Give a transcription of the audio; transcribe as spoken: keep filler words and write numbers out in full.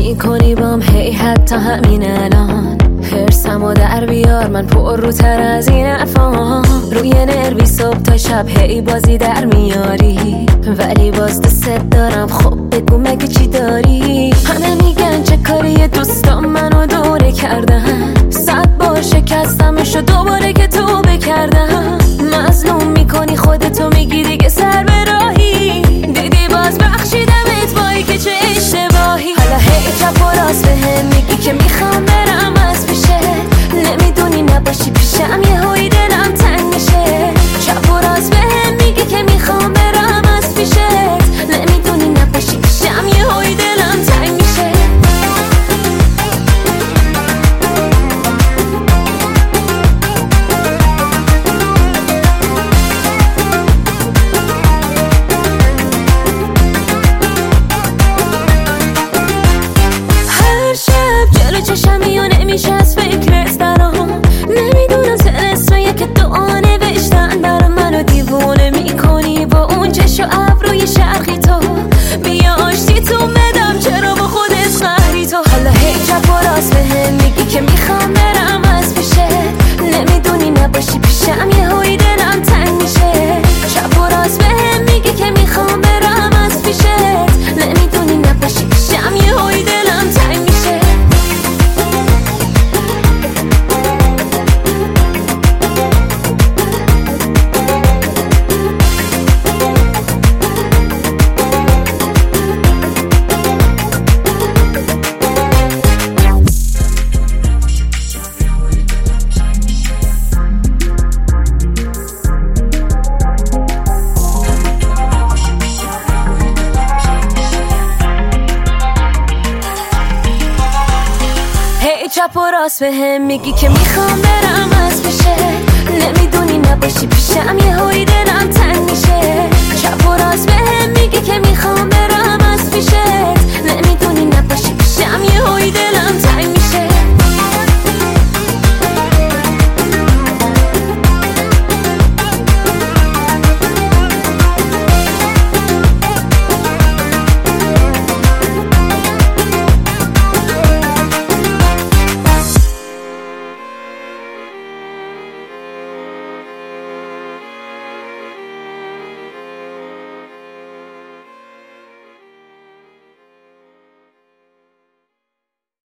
میکنی بام هی حتی همین الان حرسمو در بیار من پر رو تر از این حرفام روی نروی صبح تا شب هی بازی در میاری ولی باز دوست دارم خب بگو مگه چی داری همه میگن چه کاری دوستام منو دوره کردن صد بار شکستمشو دوباره که تو بکردم مظلوم میکنی خودتو میگی دیگه سر به راهی دیدی باز بخشیدمت وای که چه اشتباهی حالا هی چپ و راست بهم میگی که میخوام برم از پیشت نمیدونی نباشی پیشم یه هوی دلم تنگ میشه چپ و راست بهم میگی که میخوام برم از پیشت نمیدونی نباشی پیشم یه هوی دلم تنگ میشه هر شب جلو چشمی و نمیشه از فکرت برام نمیدونم سرسویه که دعا نوشتن برام منو دیوونه میکنی با اون چش و ابروی شرقی تو بیا آشتی تو بدم چرا با خودت قهری تو حالا هی چپ و راست بهم میگی که میخوام برم از پیشت نمیدونی نباشی پیشم یه هوی دلم تنگ میشه چپ و راست بهم میگی که میخوام برم از پیشت نمیدونی نباشی پیشم یه هوی دلم تنگ میشه چپ و راست بهم میگی که میخوام برم از پیشت